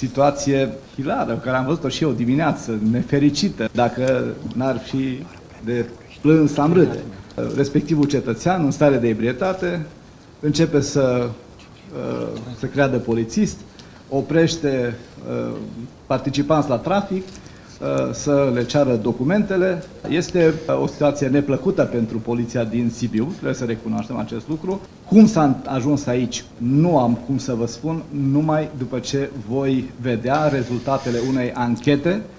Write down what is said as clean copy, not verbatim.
situație hilară, care am văzut-o și eu dimineață, nefericită, dacă n-ar fi de plâns am râde. Respectivul cetățean, în stare de ebrietate, începe să se creadă polițist, oprește participanți la trafic, să le ceară documentele. Este o situație neplăcută pentru poliția din Sibiu, trebuie să recunoaștem acest lucru. Cum s-a ajuns aici, nu am cum să vă spun, numai după ce voi vedea rezultatele unei anchete